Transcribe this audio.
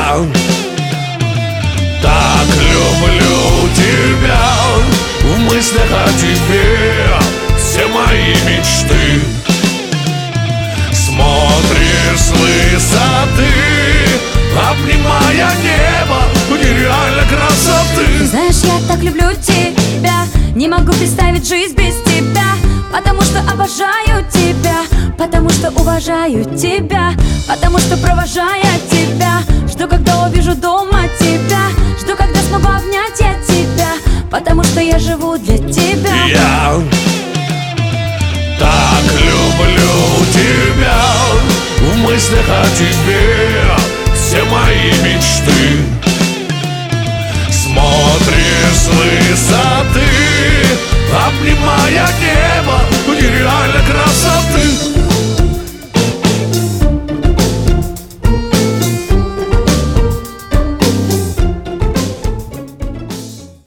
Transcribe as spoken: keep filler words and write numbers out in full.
Я так люблю тебя, в мыслях о тебе все мои мечты. Смотришь с высоты, обнимая небо нереальной красоты. Знаешь, я так люблю тебя, не могу представить жизнь без тебя, потому что обожаю тебя, потому что уважаю тебя, потому что провожая тебя, жду, когда увижу дома тебя, жду, когда смогу обнять я тебя, потому что я живу для тебя. Я так люблю тебя, в мыслях о тебе